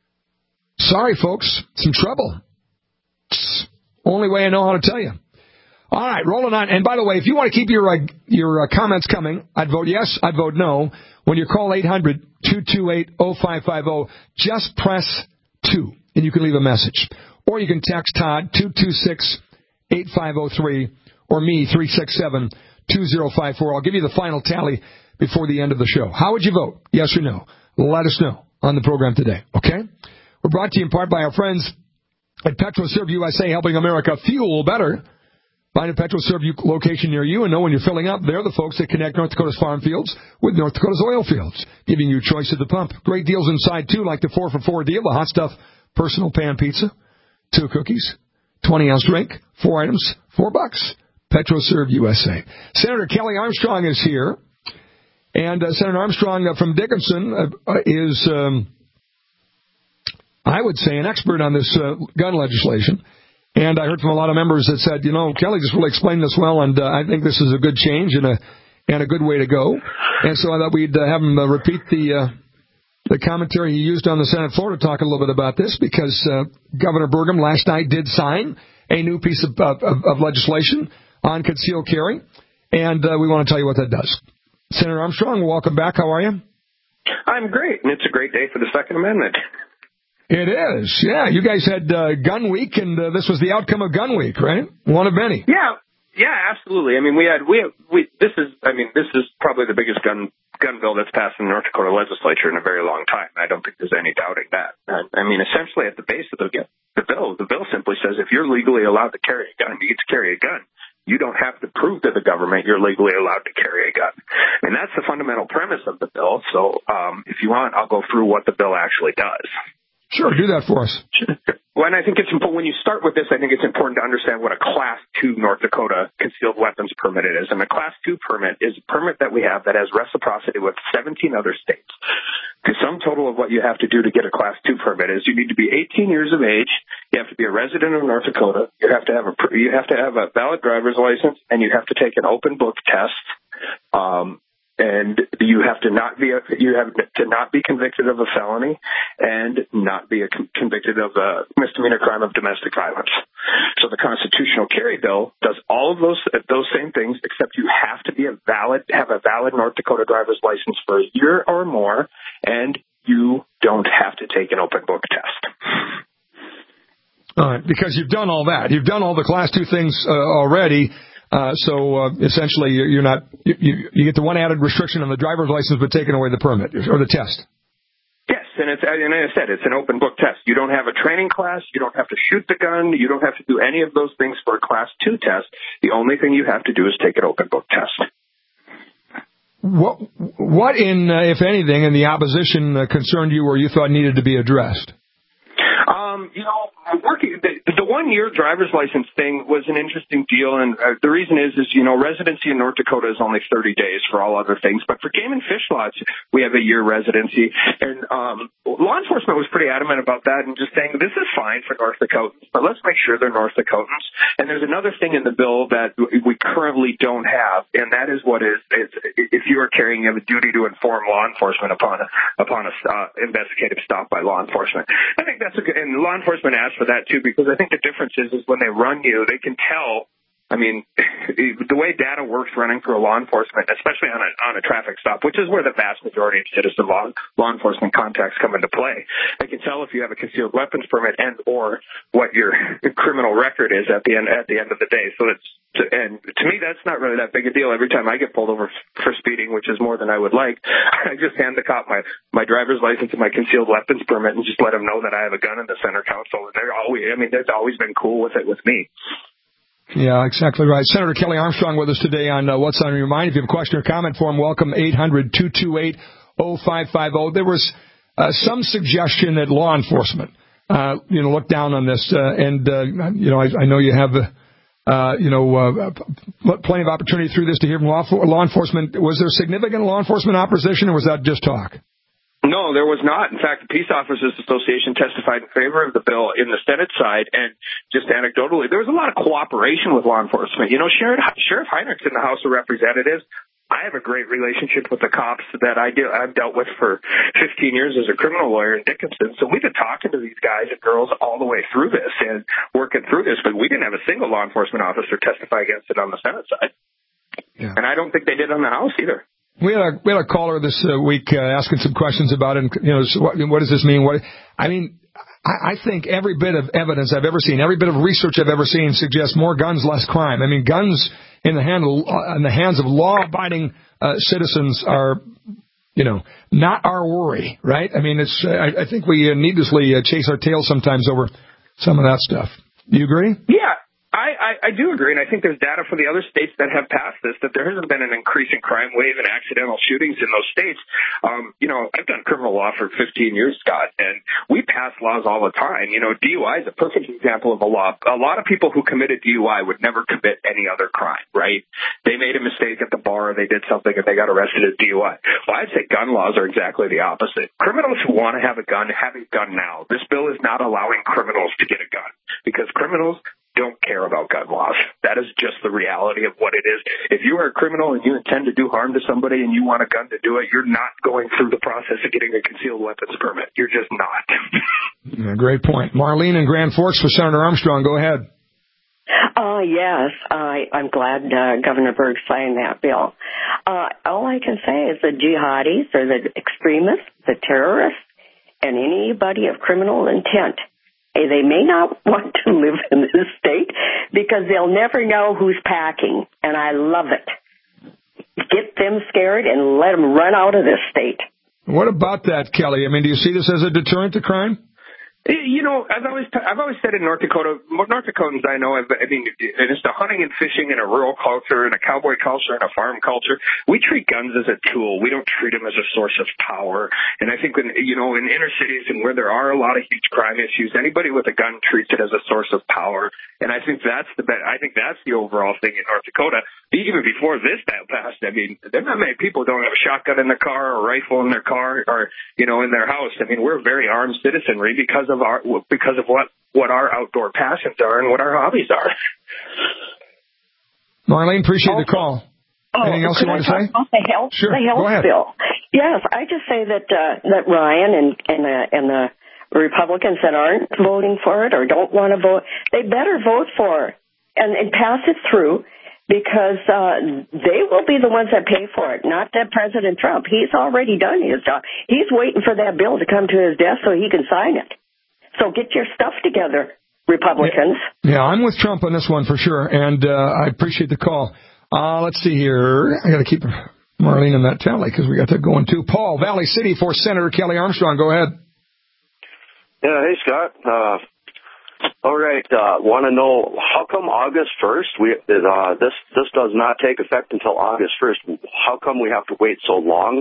sorry, folks, it's in trouble. It's the only way I know how to tell you. All right, rolling on. And by the way, if you want to keep your uh, your uh, comments coming, I'd vote yes, I'd vote no. When you call eight hundred, two two eight, oh five five oh, just press two, and you can leave a message. Or you can text Todd, two two six, eight five oh three, or me, three six seven, two oh five four. I'll give you the final tally before the end of the show. How would you vote? Yes or no? Let us know on the program today, okay? We're brought to you in part by our friends at PetroServe U S A, helping America fuel better. Find a PetroServe location near you and know when you're filling up. They're the folks that connect North Dakota's farm fields with North Dakota's oil fields, giving you choice at the pump. Great deals inside, too, like the four for four deal, the hot stuff personal pan pizza, two cookies, twenty-ounce drink, four items, four bucks. PetroServe U S A. Senator Kelly Armstrong is here, and uh, Senator Armstrong uh, from Dickinson uh, is, um, I would say, an expert on this uh, gun legislation. And I heard from a lot of members that said, you know, Kelly just really explained this well, and uh, I think this is a good change and a and a good way to go. And so I thought we'd uh, have him uh, repeat the uh, the commentary he used on the Senate floor to talk a little bit about this, because uh, Governor Burgum last night did sign a new piece of, of, of legislation on concealed carry, and uh, we want to tell you what that does. Senator Armstrong, welcome back. How are you? I'm great, and it's a great day for the Second Amendment. It is, yeah. You guys had uh, Gun Week, and uh, this was the outcome of Gun Week, right? One of many. Yeah, yeah, absolutely. I mean, we had we we this is I mean this is probably the biggest gun gun bill that's passed in the North Dakota legislature in a very long time. I don't think there's any doubting that. I, I mean, essentially, at the base of the the bill, the bill simply says if you're legally allowed to carry a gun, you get to carry a gun. You don't have to prove to the government you're legally allowed to carry a gun. And that's the fundamental premise of the bill. So um, if you want, I'll go through what the bill actually does. Sure, do that for us. Well, and I think it's important, when you start with this, I think it's important to understand what a Class two North Dakota concealed weapons permit is. And a Class two permit is a permit that we have that has reciprocity with seventeen other states. The sum total of what you have to do to get a Class two permit is you need to be eighteen years of age, you have to be a resident of North Dakota, you have to have a you have to have a valid driver's license, and you have to take an open book test. Um, And you have to not be a, you have to not be convicted of a felony and not be a, convicted of a misdemeanor crime of domestic violence. So the constitutional carry bill does all of those those same things, except you have to be a valid have a valid North Dakota driver's license for a year or more, and you don't have to take an open book test. All right, because you've done all that, you've done all the Class two things uh, already. Uh, so uh, essentially, you're not you, you, you get the one added restriction on the driver's license, but taking away the permit or the test. Yes, and it's and as I said, it's an open book test. You don't have a training class. You don't have to shoot the gun. You don't have to do any of those things for a Class two test. The only thing you have to do is take an open book test. What what in uh, if anything in the opposition uh, concerned you or you thought needed to be addressed? Um, you know, working the, the one-year driver's license thing was an interesting deal, and uh, the reason is, is you know, residency in North Dakota is only thirty days for all other things, but for game and fish lots, we have a year residency, and um, law enforcement was pretty adamant about that, and just saying this is fine for North Dakotans, but let's make sure they're North Dakotans. And there's another thing in the bill that we currently don't have, and that is what is, is if you are carrying, you have a duty to inform law enforcement upon a, upon a uh, investigative stop by law enforcement. I think that's a good, and law enforcement asked for that too, because I think the difference is, is when they run you, they can tell. I mean, the way data works running through a law enforcement, especially on a on a traffic stop, which is where the vast majority of citizen law law enforcement contacts come into play. They can tell if you have a concealed weapons permit and or what your criminal record is at the end at the end of the day. So it's and to me that's not really that big a deal. Every time I get pulled over for speeding, which is more than I would like, I just hand the cop my my driver's license and my concealed weapons permit and just let them know that I have a gun in the center console. They're always, I mean, they've always been cool with it with me. Yeah, exactly right. Senator Kelly Armstrong with us today on uh, What's on Your Mind. If you have a question or comment for him, welcome eight hundred two two eight oh five five oh. There was uh, some suggestion that law enforcement, uh, you know, look down on this. Uh, and, uh, you know, I, I know you have, uh, you know, uh, plenty of opportunity through this to hear from law, law enforcement. Was there significant law enforcement opposition, or was that just talk? No, there was not. In fact, the Peace Officers Association testified in favor of the bill in the Senate side, and just anecdotally, there was a lot of cooperation with law enforcement. You know, Sheriff, Sheriff Heinrichs in the House of Representatives, I have a great relationship with the cops that I do, I've dealt with for fifteen years as a criminal lawyer in Dickinson. So we've been talking to these guys and girls all the way through this and working through this, but we didn't have a single law enforcement officer testify against it on the Senate side. Yeah. And I don't think they did on the House either. We had a we had a caller this uh, week uh, asking some questions about it. And, you know, so what, what does this mean? What I mean, I, I think every bit of evidence I've ever seen, every bit of research I've ever seen, suggests more guns, less crime. I mean, guns in the hand of, uh, in the hands of law-abiding uh, citizens are, you know, not our worry, right? I mean, it's. Uh, I, I think we uh, needlessly uh, chase our tails sometimes over some of that stuff. Do you agree? Yeah. I, I, I do agree, and I think there's data for the other states that have passed this, that there hasn't been an increasing crime wave and accidental shootings in those states. Um, you know, I've done criminal law for fifteen years, Scott, and we pass laws all the time. You know, D U I is a perfect example of a law. A lot of people who committed D U I would never commit any other crime, right? They made a mistake at the bar, they did something, and they got arrested as D U I. Well, I'd say gun laws are exactly the opposite. Criminals who want to have a gun, have a gun now. This bill is not allowing criminals to get a gun, because criminals don't care about gun laws. That that is just the reality of what it is. If you are a criminal and you intend to do harm to somebody and you want a gun to do it, you're not going through the process of getting a concealed weapons permit. You're just not. Yeah, great point. Marlene in Grand Forks for Senator Armstrong. Go ahead. Uh, yes, I, I'm glad uh, Governor Berg signed that bill. Uh, all I can say is the jihadis or the extremists, the terrorists, and anybody of criminal intent, they may not want to live in this state because they'll never know who's packing, and I love it. Get them scared and let them run out of this state. What about that, Kelly? I mean, do you see this as a deterrent to crime? You know, I've always I've always said in North Dakota, North Dakotans I know, I mean, it's the hunting and fishing in a rural culture and a cowboy culture and a farm culture. We treat guns as a tool. We don't treat them as a source of power. And I think when, you know, in inner cities and where there are a lot of huge crime issues, anybody with a gun treats it as a source of power. And I think that's the I think that's the overall thing in North Dakota. Even before this passed, I mean, there are not many people don't have a shotgun in their car or a rifle in their car or, you know, in their house. I mean, we're very armed citizenry because of our because of what, what our outdoor passions are and what our hobbies are. Marlene, appreciate oh, the call. Oh, Anything else you want to say? About the health, sure. the health Go ahead. bill. Yes, I just say that uh, that Ryan and and, uh, and the Republicans that aren't voting for it or don't want to vote, they better vote for it and, and pass it through. Because uh, they will be the ones that pay for it, not that President Trump. He's already done his job. He's waiting for that bill to come to his desk so he can sign it. So get your stuff together, Republicans. Yeah, yeah I'm with Trump on this one for sure, and uh, I appreciate the call. Uh, let's see here. I got to keep Marlene in that tally because we got that going too. Paul, Valley City for Senator Kelly Armstrong. Go ahead. Yeah, hey, Scott. Uh, All right. Uh, want to know how come August first? We uh, this this does not take effect until August first. How come we have to wait so long?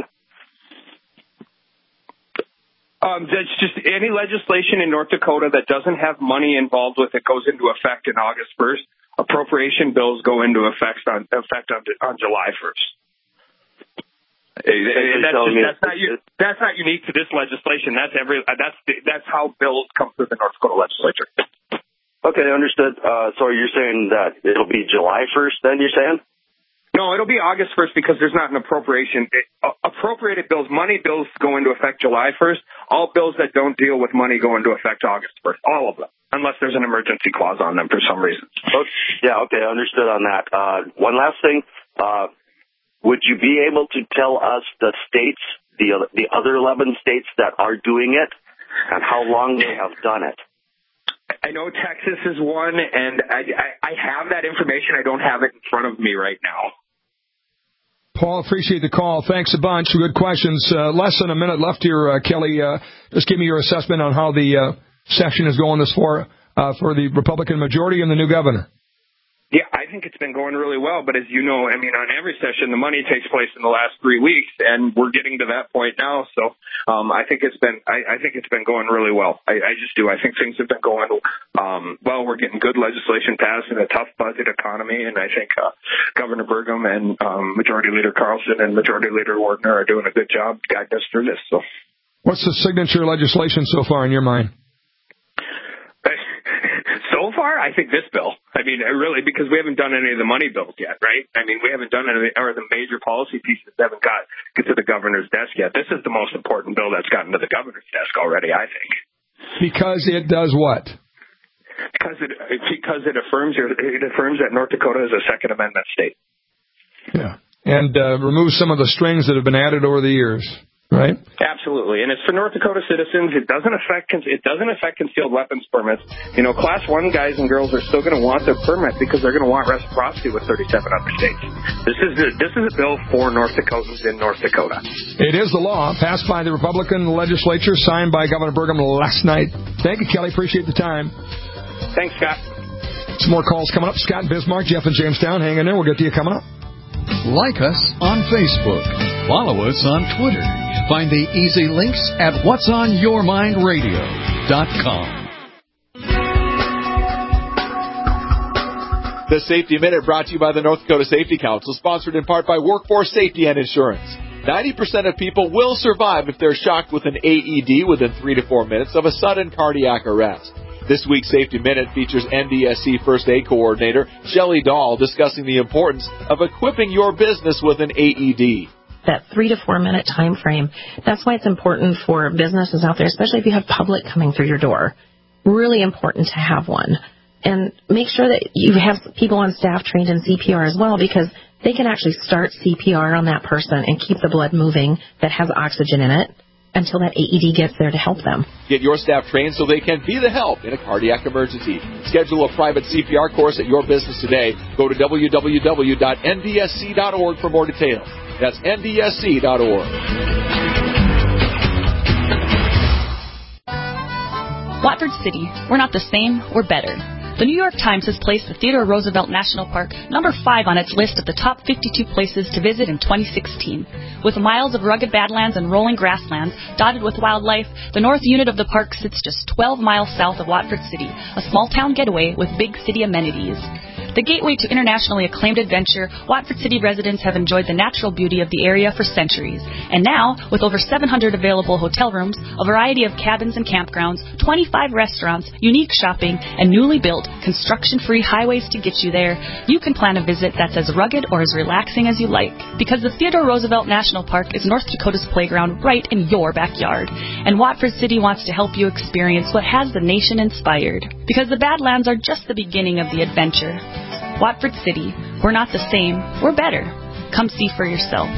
Um, that's just any legislation in North Dakota that doesn't have money involved with it goes into effect in August first. Appropriation bills go into effect on effect on, on July first. That's, just, that's not that's not unique to this legislation. That's every that's that's how bills come through the North Dakota legislature. Okay, understood. Uh, so you're saying that it'll be July first? Then you're saying? No, it'll be August first because there's not an appropriation. It, uh, appropriated bills, money bills go into effect July first. All bills that don't deal with money go into effect August first. All of them, unless there's an emergency clause on them for some reason. Okay, yeah, okay, understood on that. Uh, one last thing. Uh, Would you be able to tell us the states, the the other eleven states that are doing it, and how long they have done it? I know Texas is one, and I, I, I have that information. I don't have it in front of me right now. Paul, appreciate the call. Thanks a bunch. Good questions. Uh, less than a minute left here, uh, Kelly. Uh, just give me your assessment on how the uh, session is going this for uh, for the Republican majority and the new governor. Yeah, I think it's been going really well. But as you know, I mean, on every session, the money takes place in the last three weeks, and we're getting to that point now. So um, I think it's been I, I think it's been going really well. I, I just do. I think things have been going um, well. We're getting good legislation passed in a tough budget economy, and I think uh, Governor Burgum and um, Majority Leader Carlson and Majority Leader Wardner are doing a good job guiding us through this. So, what's the signature legislation so far in your mind? So far, I think this bill. I mean, really, because we haven't done any of the money bills yet, right? I mean, we haven't done any, or the major policy pieces haven't got get to the governor's desk yet. This is the most important bill that's gotten to the governor's desk already, I think. Because it does what? Because it because it affirms your it affirms that North Dakota is a Second Amendment state. Yeah, and uh, removes some of the strings that have been added over the years. Right. Absolutely, and it's for North Dakota citizens. It doesn't affect it doesn't affect concealed weapons permits. You know, Class One guys and girls are still going to want their permit because they're going to want reciprocity with thirty-seven other states. This is a, this is a bill for North Dakotans in North Dakota. It is the law passed by the Republican legislature, signed by Governor Burgum last night. Thank you, Kelly. Appreciate the time. Thanks, Scott. Some more calls coming up. Scott in Bismarck, Jeff in Jamestown. Hang in there. We'll get to you coming up. Like us on Facebook. Follow us on Twitter. Find the easy links at whats on your mind radio dot com. The Safety Minute brought to you by the North Dakota Safety Council, sponsored in part by Workforce Safety and Insurance. ninety percent of people will survive if they're shocked with an A E D within three to four minutes of a sudden cardiac arrest. This week's Safety Minute features N D S C First Aid Coordinator Shelley Dahl discussing the importance of equipping your business with an A E D. That three to four minute time frame. That's why it's important for businesses out there, especially if you have public coming through your door. Really important to have one. And make sure that you have people on staff trained in C P R as well, because they can actually start C P R on that person and keep the blood moving that has oxygen in it until that A E D gets there to help them. Get your staff trained so they can be the help in a cardiac emergency. Schedule a private C P R course at your business today. Go to w w w dot n d s c dot org for more details. That's n d s c dot org. Watford City, we're not the same, we're better. The New York Times has placed the Theodore Roosevelt National Park number five on its list of the top fifty-two places to visit in twenty sixteen. With miles of rugged badlands and rolling grasslands dotted with wildlife, the north unit of the park sits just twelve miles south of Watford City, a small-town getaway with big city amenities. The gateway to internationally acclaimed adventure, Watford City residents have enjoyed the natural beauty of the area for centuries. And now, with over seven hundred available hotel rooms, a variety of cabins and campgrounds, twenty-five restaurants, unique shopping, and newly built, construction-free highways to get you there, you can plan a visit that's as rugged or as relaxing as you like. Because the Theodore Roosevelt National Park is North Dakota's playground right in your backyard. And Watford City wants to help you experience what has the nation inspired. Because the Badlands are just the beginning of the adventure. Watford City, we're not the same, we're better. Come see for yourself.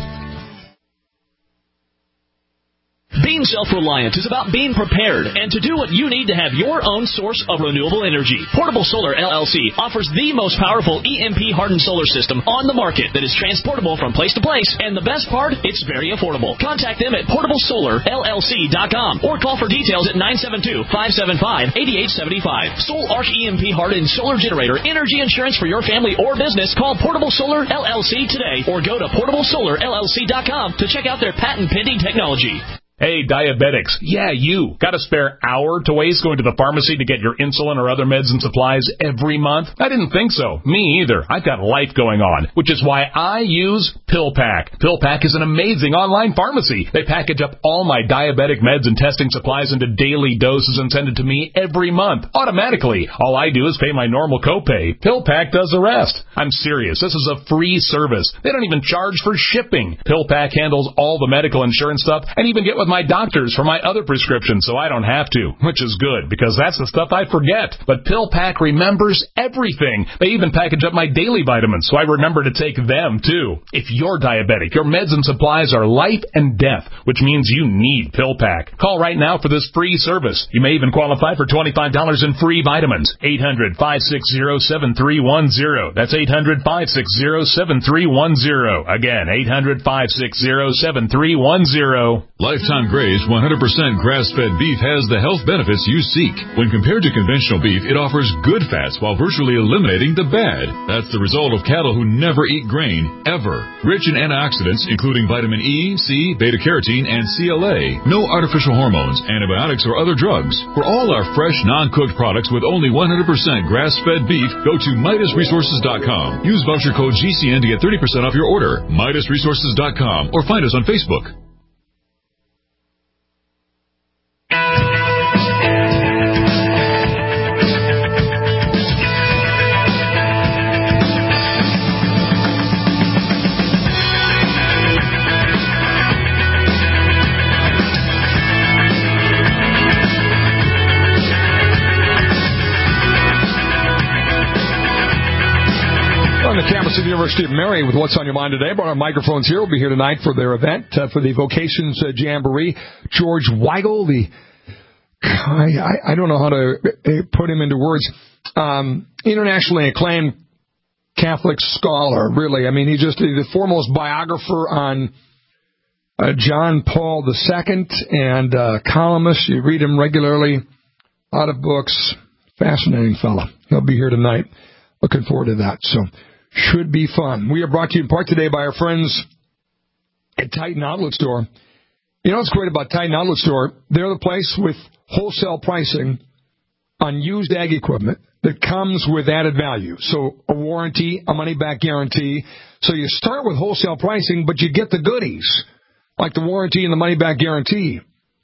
Being self-reliant is about being prepared and to do what you need to have your own source of renewable energy. Portable Solar L L C offers the most powerful E M P-hardened solar system on the market that is transportable from place to place, and the best part, it's very affordable. Contact them at portable solar L L C dot com or call for details at nine seven two, five seven five, eight eight seven five. Soul Arc E M P-hardened solar generator energy insurance for your family or business. Call Portable Solar L L C today or go to portable solar L L C dot com to check out their patent-pending technology. Hey, diabetics. Yeah, you. Got a spare hour to waste going to the pharmacy to get your insulin or other meds and supplies every month? I didn't think so. Me either. I've got life going on, which is why I use PillPack. PillPack is an amazing online pharmacy. They package up all my diabetic meds and testing supplies into daily doses and send it to me every month, automatically. All I do is pay my normal copay. PillPack does the rest. I'm serious. This is a free service. They don't even charge for shipping. PillPack handles all the medical insurance stuff and even get with my doctors for my other prescriptions, so I don't have to, which is good, because that's the stuff I forget. But PillPack remembers everything. They even package up my daily vitamins, so I remember to take them, too. If you're diabetic, your meds and supplies are life and death, which means you need PillPack. Call right now for this free service. You may even qualify for twenty-five dollars in free vitamins. eight hundred, five six zero, seven three one zero. That's eight hundred, five six zero, seven three one zero. Again, eight hundred, five six zero, seven three one zero. Lifetime Graze one hundred percent grass-fed beef has the health benefits you seek. When compared to conventional beef, it offers good fats while virtually eliminating the bad. That's the result of cattle who never eat grain, ever. Rich in antioxidants, including vitamin E, C, beta-carotene, and C L A. No artificial hormones, antibiotics, or other drugs. For all our fresh, non-cooked products with only one hundred percent grass-fed beef, go to Midas Resources dot com. Use voucher code G C N to get thirty percent off your order. Midas Resources dot com or find us on Facebook. On the campus of the University of Mary with What's on Your Mind today. Brought our microphones here. We'll be here tonight for their event, uh, for the Vocations uh, Jamboree. George Weigel, the, I, I, I don't know how to put him into words, um, internationally acclaimed Catholic scholar, really. I mean, he's just the foremost biographer on uh, John Paul the Second and uh, columnist. You read him regularly. A lot of books. Fascinating fella. He'll be here tonight. Looking forward to that. So, should be fun. We are brought to you in part today by our friends at Titan Outlet Store. You know what's great about Titan Outlet Store? They're the place with wholesale pricing on used ag equipment that comes with added value. So a warranty, a money-back guarantee. So you start with wholesale pricing, but you get the goodies, like the warranty and the money-back guarantee.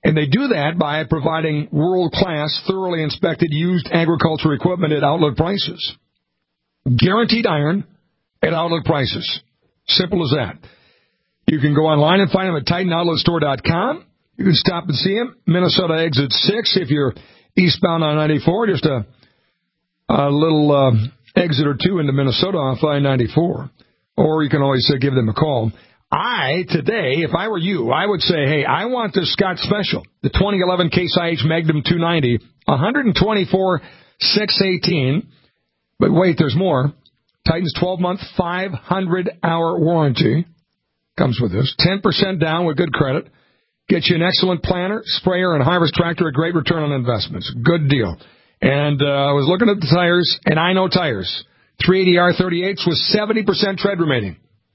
And they do that by providing world-class, thoroughly inspected used agriculture equipment at outlet prices. Guaranteed iron at outlet prices. Simple as that. You can go online and find them at Titan Outlet Store dot com. You can stop and see them. Minnesota exit six if you're eastbound on ninety-four. Just a, a little uh, exit or two into Minnesota off I ninety-four. Or you can always uh, give them a call. I, today, if I were you, I would say, hey, I want the Scott Special, the twenty eleven Case I H Magnum two ninety, one twenty-four thousand six hundred eighteen. But wait, there's more. Titan's twelve-month, five hundred hour warranty comes with this. ten percent down with good credit. Get you an excellent planter, sprayer, and harvest tractor, a great return on investments. Good deal. And uh, I was looking at the tires, and I know tires. three eighty R thirty-eights with seventy percent tread remaining.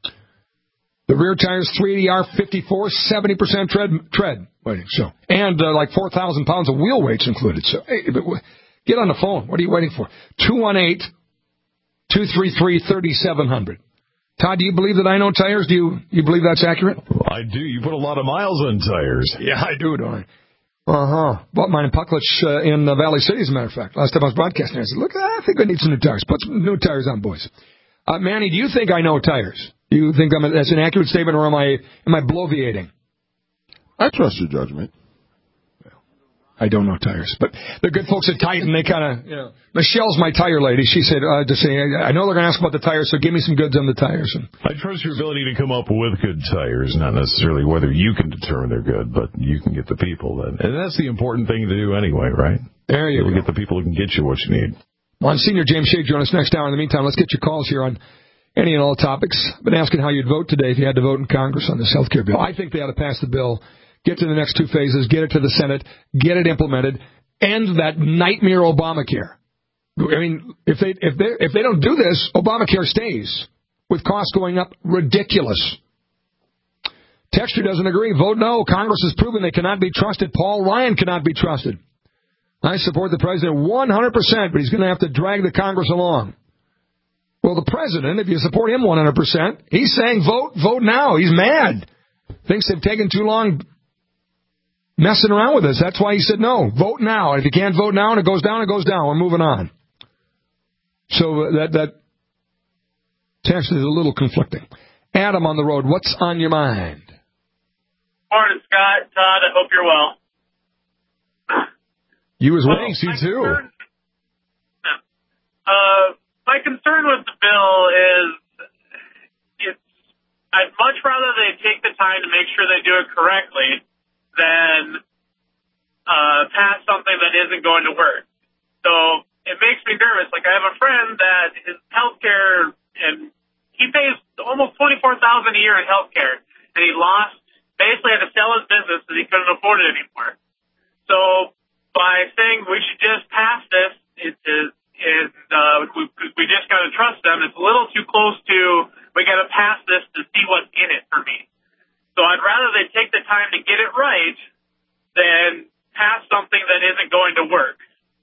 The rear tires, three eighty R fifty-four, seventy percent tread tread waiting. So, and uh, like four thousand pounds of wheel weights included. So, hey, but get on the phone. What are you waiting for? two one eight, two three three, three seven zero zero. Todd, do you believe that I know tires? Do you, you believe that's accurate? Well, I do. You put a lot of miles on tires. Yeah, I do, don't I? Uh-huh. Bought mine in Pucklich uh, in uh, Valley City, as a matter of fact. Last time I was broadcasting, I said, look, I think I need some new tires. Put some new tires on, boys. Uh, Manny, do you think I know tires? Do you think I'm a, that's an accurate statement, or am I am I bloviating? I trust your judgment. I don't know tires, but the good folks at Titan, they kind of, you know, Michelle's my tire lady. She said, uh, to say, I know they're going to ask about the tires, so give me some goods on the tires. And I trust your ability to come up with good tires, not necessarily whether you can determine they're good, but you can get the people. Then. And that's the important thing to do anyway, right? There you so go. Get the people who can get you what you need. Well, Senior James Shea join us next hour. In the meantime, let's get your calls here on any and all topics. I've been asking how you'd vote today if you had to vote in Congress on this health care bill. I think they ought to pass the bill, get to the next two phases, get it to the Senate, get it implemented, end that nightmare Obamacare. I mean, if they if they if they don't do this, Obamacare stays with costs going up ridiculous. Texture doesn't agree. Vote no. Congress has proven they cannot be trusted. Paul Ryan cannot be trusted. I support the president one hundred percent, but he's going to have to drag the Congress along. Well, the president, if you support him one hundred percent, he's saying vote, vote now. He's mad. Thinks they've taken too long messing around with us. That's why he said no. Vote now. And if you can't vote now and it goes down, it goes down. We're moving on. So that that text is a little conflicting. Adam on the road, what's on your mind? Morning, Scott. Todd, I hope you're well. You as well. Thanks, you too. Concern, uh, my concern with the bill is it's, I'd much rather they take the time to make sure they do it correctly than uh, pass something that isn't going to work. So it makes me nervous. Like, I have a friend that his health care, and he pays almost twenty-four thousand dollars a year in health care, and he lost, basically had to sell his business because he couldn't afford it anymore. So by saying we should just pass this, it is, it, uh, we, we just got to trust them. It's a little too close to, we got to pass this to see what's in it for me. So I'd rather they take the time to get it right than pass something that isn't going to work.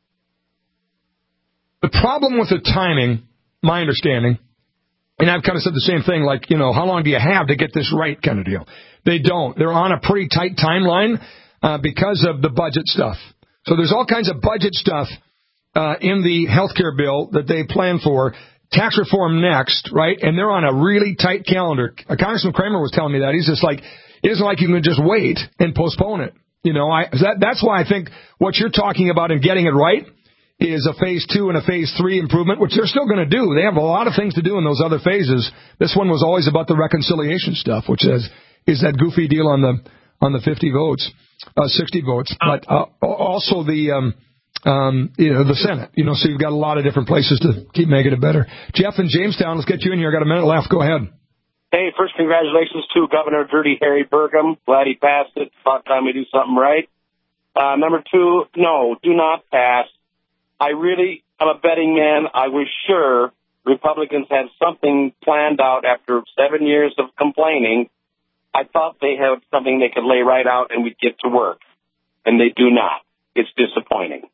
The problem with the timing, my understanding, and I've kind of said the same thing, like, you know, how long do you have to get this right kind of deal? They don't. They're on a pretty tight timeline uh, because of the budget stuff. So there's all kinds of budget stuff uh, in the health care bill that they plan for. Tax reform next, right? And they're on a really tight calendar. Uh, Congressman Kramer was telling me that. He's just like, it isn't like you can just wait and postpone it. You know, I that, that's why I think what you're talking about in getting it right is a phase two and a phase three improvement, which they're still going to do. They have a lot of things to do in those other phases. This one was always about the reconciliation stuff, which is, is that goofy deal on the on the fifty votes, uh, sixty votes, but uh, also the um, um, you know the Senate. You know, so you've got a lot of different places to keep making it better. Jeff in Jamestown, let's get you in here. I got a minute left. Go ahead. Hey, first, congratulations to Governor Dirty Harry Burgum. Glad he passed it. About time we do something right. Uh, number two, no, do not pass. I really am a betting man. I was sure Republicans had something planned out after seven years of complaining. I thought they had something they could lay right out and we'd get to work. And they do not. It's disappointing.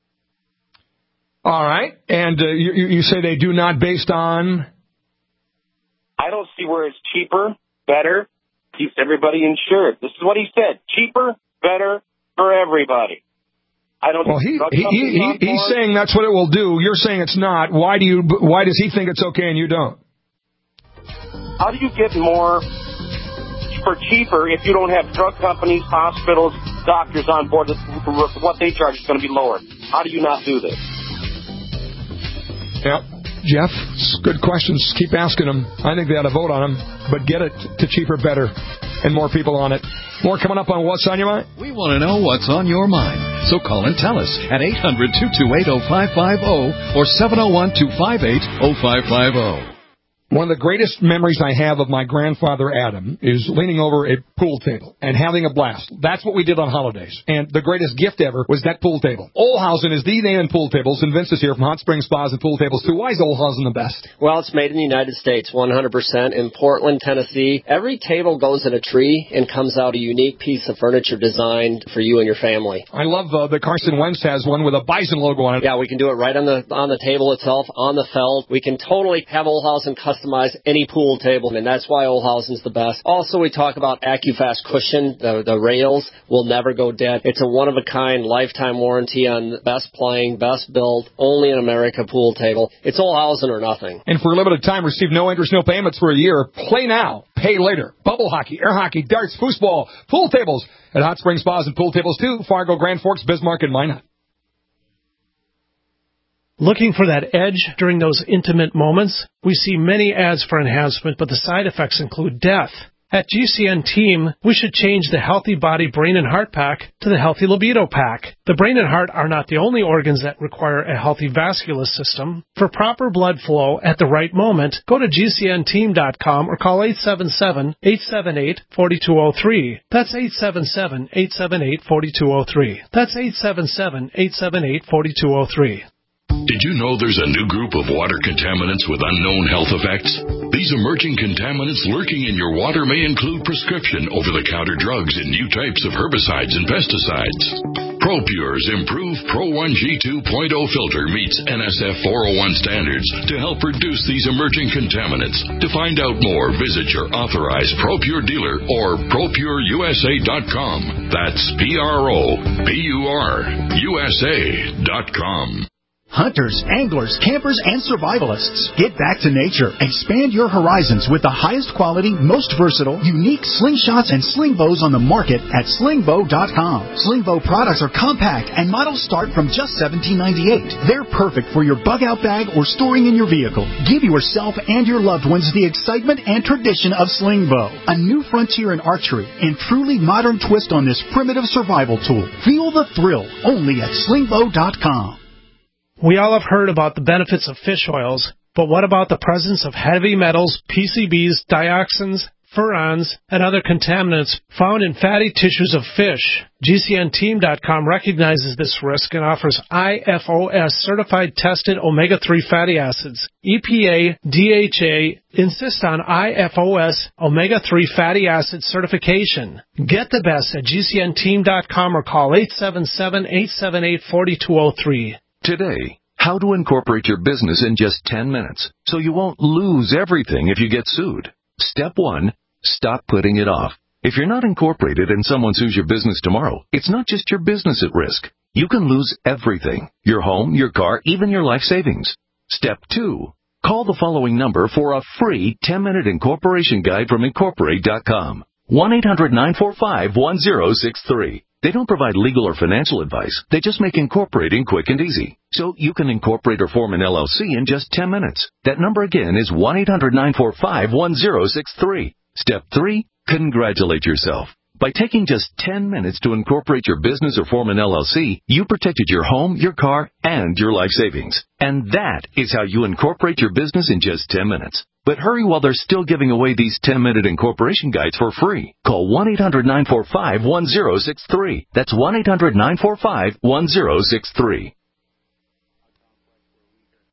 All right. And uh, you, you say they do not based on? I don't see where it's cheaper, better, keeps everybody insured. This is what he said. Cheaper, better, for everybody. I don't. Well, he, he, he, he he's saying that's what it will do. You're saying it's not. Why do you? Why does he think it's okay and you don't? How do you get more for cheaper if you don't have drug companies, hospitals, doctors on board? What they charge is going to be lower. How do you not do this? Yeah, Jeff, good questions. Keep asking them. I think they ought to vote on them, but get it to cheaper, better, and more people on it. More coming up on What's on Your Mind. We want to know what's on your mind. So call and tell us at eight hundred, two two eight, oh five five oh or seven oh one, two five eight, oh five five oh. One of the greatest memories I have of my grandfather, Adam, is leaning over a pool table and having a blast. That's what we did on holidays. And the greatest gift ever was that pool table. Olhausen is the name in pool tables, and Vince is here from Hot Springs Spas and Pool Tables, too. Why is Olhausen the best? Well, it's made in the United States, one hundred percent, in Portland, Tennessee. Every table goes in a tree and comes out a unique piece of furniture designed for you and your family. I love uh, that Carson Wentz has one with a Bison logo on it. Yeah, we can do it right on the on the table itself, on the felt. We can totally have Olhausen custom customize any pool table, and that's why Olhausen's the best. Also, we talk about AccuFast cushion. The, the rails will never go dead. It's a one-of-a-kind lifetime warranty on best playing, best built, only in America pool table. It's Olhausen or nothing. And for a limited time, receive no interest, no payments for a year. Play now, pay later. Bubble hockey, air hockey, darts, foosball, pool tables at Hot Springs Spas and Pool Tables too. Fargo, Grand Forks, Bismarck, and Minot. Looking for that edge during those intimate moments? We see many ads for enhancement, but the side effects include death. At G C N Team, we should change the Healthy Body Brain and Heart Pack to the Healthy Libido Pack. The brain and heart are not the only organs that require a healthy vascular system. For proper blood flow at the right moment, go to G C N team dot com or call eight seven seven, eight seven eight, four two zero three. That's eight seven seven, eight seven eight, four two zero three. That's eight seven seven, eight seven eight, four two zero three. Did you know there's a new group of water contaminants with unknown health effects? These emerging contaminants lurking in your water may include prescription over-the-counter drugs and new types of herbicides and pesticides. ProPure's improved Pro one G two point oh filter meets N S F four oh one standards to help reduce these emerging contaminants. To find out more, visit your authorized ProPure dealer or pro pure U S A dot com. That's P R O P U R U S A dot com. Hunters, anglers, campers, and survivalists, get back to nature. Expand your horizons with the highest quality, most versatile, unique slingshots and sling bows on the market at sling bow dot com. Sling bow products are compact and models start from just seventeen ninety-eight. They're perfect for your bug-out bag or storing in your vehicle. Give yourself and your loved ones the excitement and tradition of sling bow, a new frontier in archery and truly modern twist on this primitive survival tool. Feel the thrill only at sling bow dot com. We all have heard about the benefits of fish oils, but what about the presence of heavy metals, P C Bs, dioxins, furans, and other contaminants found in fatty tissues of fish? G C N team dot com recognizes this risk and offers I F O S certified tested omega three fatty acids. E P A, D H A insist on I F O S omega three fatty acid certification. Get the best at G C N team dot com or call eight seven seven, eight seven eight, four two zero three. Today, how to incorporate your business in just ten minutes so you won't lose everything if you get sued. Step one, stop putting it off. If you're not incorporated and someone sues your business tomorrow, it's not just your business at risk. You can lose everything, your home, your car, even your life savings. Step two, call the following number for a free ten-minute incorporation guide from incorporate dot com. one eight hundred, nine four five, one zero six three. They don't provide legal or financial advice. They just make incorporating quick and easy. So you can incorporate or form an L L C in just ten minutes. That number again is one eight hundred, nine four five, one zero six three. Step three, congratulate yourself. By taking just ten minutes to incorporate your business or form an L L C, you protected your home, your car, and your life savings. And that is how you incorporate your business in just ten minutes. But hurry while they're still giving away these ten-minute incorporation guides for free. Call one eight hundred, nine four five, one zero six three. That's one eight hundred, nine four five, one zero six three.